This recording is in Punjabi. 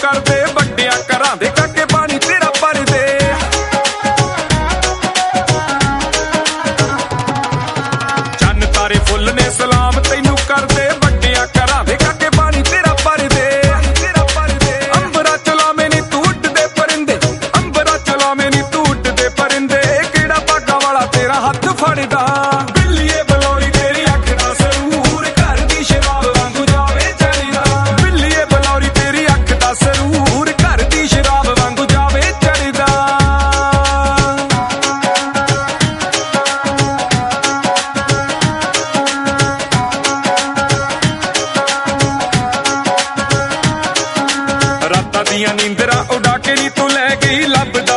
ਕਰਦੇ ਵੱਡਿਆਂ ਘਰਾਂ ਦੇ ਕਾਕੇ ਪਾਣੀ ਤੇਰਾ ਭਰਦੇ। ਚੰਨ ਤਾਰੇ ਫੁੱਲ ਨੇ ਸਲਾਮ ਤੈਨੂੰ ਕਰਦੇ ਵੱਡਿਆਂ ਘਰਾਂ ਦੇ ਕਾਕੇ ਪਾਣੀ ਤੇਰਾ ਭਰਦੇ। ਅੰਬਰਾਂ ਚ ਲਾਵੇਂ ਨੀ ਤੂੰ ਉੱਡਦੇ ਪਰਿੰਦੇ, ਅੰਬਰਾਂ ਚ ਲਾਵੇਂ ਨੀ ਤੂੰ ਉੱਡਦੇ ਪਰਿੰਦੇ। ਕਿਹੜਾ ਭਾਗਾਂ ਵਾਲਾ ਤੇਰਾ ਹੱਥ ਫੜਦਾ। ਬਿੱਲੀਏ ਬਲੌਰੀ ਤੇਰੀ ਅੱਖ ਦਾ ਸਰੂਰ ਘਰ ਦੀ ਸ਼ਰਾਬ ਵਾਂਗੂ ਜਾਵੇ ਚੜ੍ਹਦਾ। ਬਿੱਲੀਏ ਬਲੌਰੀ ਤੇਰੀ ਅੱਖ ਦਾ ਸਰੂਰ ਘਰ ਦੀ ਸ਼ਰਾਬ ਵਾਂਗੂ ਜਾਵੇ ਚੜ੍ਹਦਾ। ਰਾਤਾਂ ਦੀਆਂ ਨੀਂਦਰਾਂ ਉਡਾ ਕੇ ਨੀ ਤੂੰ ਲੈ ਗਈ ਲੱਭਦਾ